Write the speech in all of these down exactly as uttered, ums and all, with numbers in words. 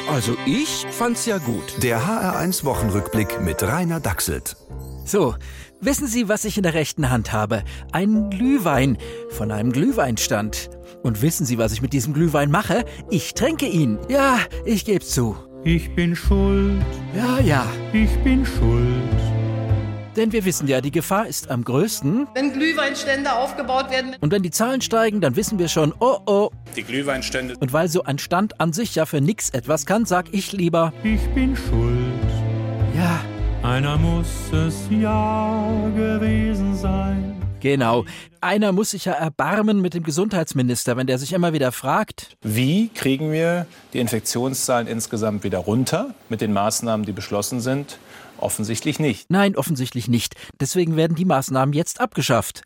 Also ich fand's ja gut. Der H R eins Wochenrückblick mit Rainer Dachselt. So, wissen Sie, was ich in der rechten Hand habe? Ein Glühwein von einem Glühweinstand. Und wissen Sie, was ich mit diesem Glühwein mache? Ich trinke ihn. Ja, ich geb's zu. Ich bin schuld. Ja, ja. Ich bin schuld. Denn wir wissen ja, die Gefahr ist am größten. Wenn Glühweinstände aufgebaut werden. Und wenn die Zahlen steigen, dann wissen wir schon, oh oh. Die Glühweinstände. Und weil so ein Stand an sich ja für nix etwas kann, sag ich lieber, Ich bin schuld. ja. Einer muss es ja gewesen sein. Genau. Einer muss sich ja erbarmen mit dem Gesundheitsminister, wenn der sich immer wieder fragt. Wie kriegen wir die Infektionszahlen insgesamt wieder runter mit den Maßnahmen, die beschlossen sind? Offensichtlich nicht. Nein, offensichtlich nicht. Deswegen werden die Maßnahmen jetzt abgeschafft.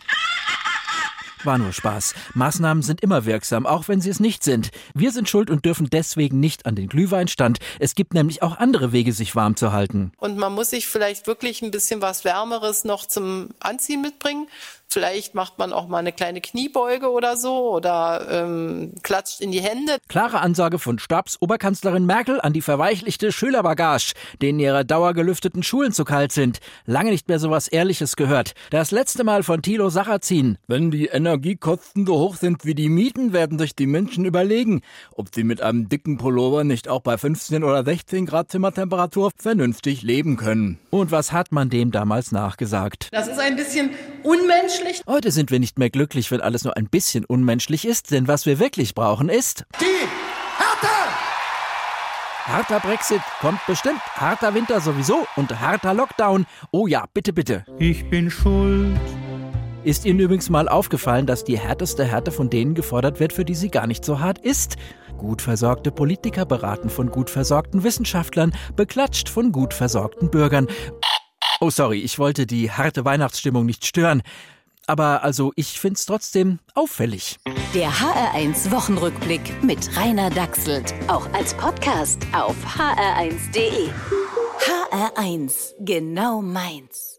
War nur Spaß. Maßnahmen sind immer wirksam, auch wenn sie es nicht sind. Wir sind schuld und dürfen deswegen nicht an den Glühweinstand. Es gibt nämlich auch andere Wege, sich warm zu halten. Und man muss sich vielleicht wirklich ein bisschen was Wärmeres noch zum Anziehen mitbringen. Vielleicht macht man auch mal eine kleine Kniebeuge oder so oder ähm, klatscht in die Hände. Klare Ansage von Stabsoberkanzlerin Merkel an die verweichlichte Schülerbagage, denen ihre dauergelüfteten Schulen zu kalt sind. Lange nicht mehr sowas Ehrliches gehört. Das letzte Mal von Thilo Sarrazin. Wenn die Energiekosten so hoch sind wie die Mieten, werden sich die Menschen überlegen, ob sie mit einem dicken Pullover nicht auch bei fünfzehn oder sechzehn Grad Zimmertemperatur vernünftig leben können. Und was hat man dem damals nachgesagt? Das ist ein bisschen unmenschlich. Heute sind wir nicht mehr glücklich, wenn alles nur ein bisschen unmenschlich ist, denn was wir wirklich brauchen ist... Die Härte! Harter Brexit kommt bestimmt, harter Winter sowieso und harter Lockdown. Oh ja, bitte, bitte. Ich bin schuld. Ist Ihnen übrigens mal aufgefallen, dass die härteste Härte von denen gefordert wird, für die sie gar nicht so hart ist? Gut versorgte Politiker beraten von gut versorgten Wissenschaftlern, beklatscht von gut versorgten Bürgern. Oh, sorry, ich wollte die harte Weihnachtsstimmung nicht stören. Aber also, ich find's trotzdem auffällig. Der H R eins Wochenrückblick mit Rainer Dachselt. Auch als Podcast auf h r eins punkt d e. H R eins, genau meins.